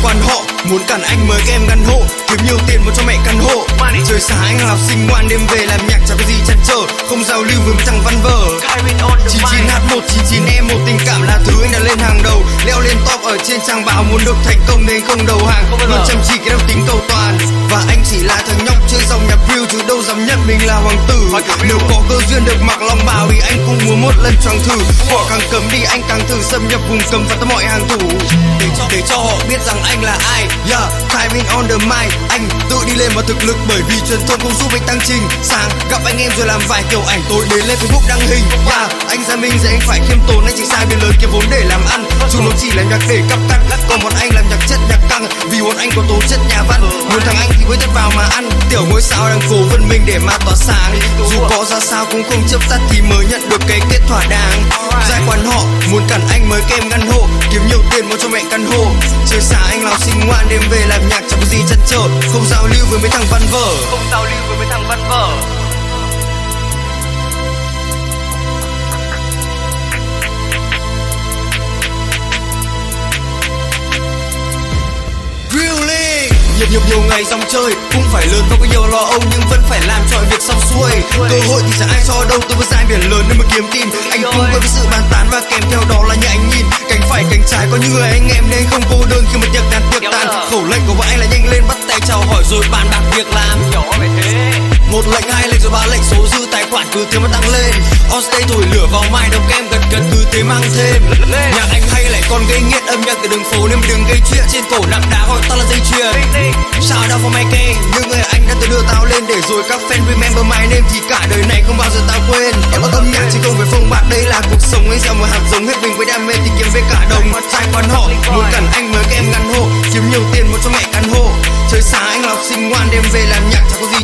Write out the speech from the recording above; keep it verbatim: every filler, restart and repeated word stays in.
quan họ muốn cản anh mời kem ngăn hộ, kiếm nhiều tiền mua cho mẹ căn hộ. Trời sáng anh là học sinh ngoan, đêm về làm nhạc chẳng có gì chăn trở, không giao lưu với thằng văn vở. chín chín H một chín chín em một tình cảm là thứ anh đã lên hàng đầu, leo lên top ở trên trang báo, muốn được thành công nên không đầu hàng, luôn chăm chỉ cái đồng tính cầu toàn. Và anh chỉ là thằng nhóc chơi dòng nhạc real chứ đâu dám nhận mình là hoàng tử. Nếu có cơ duyên được mặc long bào thì anh cũng muốn một lần choàng thử, họ càng cấm đi anh càng thử xâm nhập vùng cấm và tới mọi hàng thủ, để cho, để cho họ biết rằng anh là ai. Yeah, timing on the mic, anh tự đi lên vào thực lực bởi vì truyền thông không giúp anh tăng trình. Sáng gặp anh em rồi làm vài kiểu ảnh, tối đến lên Facebook đăng hình. Yeah, anh ra mình dạy anh phải khiêm tốn, anh chỉ sai biển lớn kiếm vốn để làm ăn. Chúng nó chỉ là nhạc để cắp cắt, còn bọn anh làm nhạc chất nhạc căng, vì bọn anh có tố chất nhà văn. Muốn thằng anh thì mới chất vào mà ăn, tiểu ngôi sao đang cố vươn mình để mà tỏa sáng. Dù có ra sao cũng không chấp tắt thì mới nhận được cái kết thỏa đáng. Giai quan họ muốn cản anh mới kem ngăn hộ, kiếm nhiều tiền mua cho mẹ căn hộ. Trời sáng anh là học sinh ngoan, đêm về làm nhạc chẳng có gì chăn trở, không giao lưu với mấy thằng văn vở, không giao lưu với mấy thằng văn vở. Really? Nhiều nhiều nhiều ngày dòng chơi cũng phải lớn, không có nhiều lo âu nhưng vẫn phải làm cho việc xong xuôi. Cơ hội thì chẳng ai cho đâu, tôi với dai biển lớn nên mới kiếm tin. Anh cùng với sự bàn tán và kèm theo đó là nhà anh nhìn cánh phải cánh trái có những người anh em nên không cô đơn khi mà tiệc đàn tiệc tàn. Khẩu lệnh của bọn anh là nhanh lên bắt tay chào hỏi rồi bàn bạc việc làm. Một lệnh hai lệnh rồi ba lệnh, số dư tài khoản cứ thế mà tăng lên. On stage thổi lửa vào mai đầu kem gật gật cứ thế mang thêm. Nhạc anh hay lại còn gây nghiện, âm nhạc từ đường phố nên đừng gây chuyện. Trên cổ nặng đá gọi tao là dây chuyền. Shout out for my gang, những người anh đã từng đưa tao lên để rồi các fan remember my name thì cả đời này không bao giờ tao quên. Em có âm nhạc chứ không phải phông bạc, đây là cuộc sống ấy, gieo một hạt giống hết mình với đam mê thì kiếm về cả đồng. Giai quan họ muốn cản anh mới kem ngăn hộ, kiếm nhiều tiền mua cho mẹ căn hộ. Trời sáng anh là học sinh ngoan, đêm về làm nhạc chẳng có gì